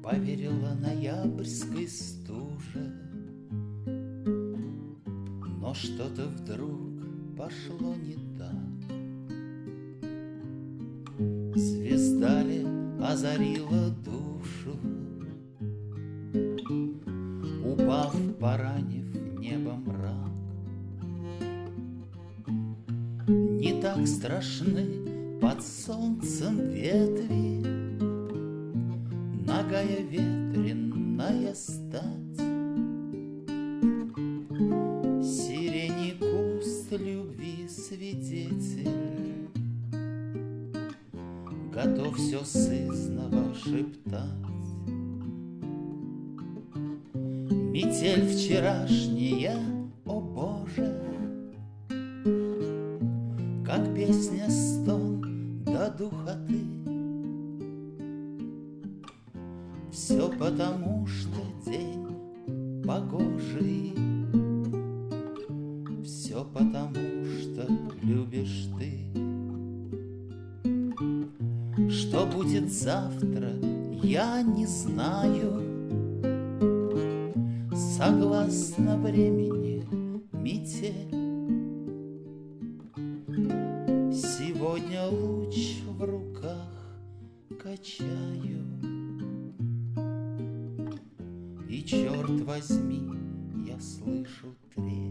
Поверила ноябрьской стуже, но что-то вдруг пошло не так. Звезда ли озарила душу, упав, поранив небо мрак? Не так страшны под солнцем ветви, нагая ветреная стать. Сирени куст любви свидетель, готов все сызнова шептать. Метель вчерашняя, о Боже, как песня стон до духоты. Все потому, что день погожий, все потому, что любишь ты. Что будет завтра, я не знаю, согласно времени метель. Сегодня луч в руках качаю, и, черт возьми, я слышу трель.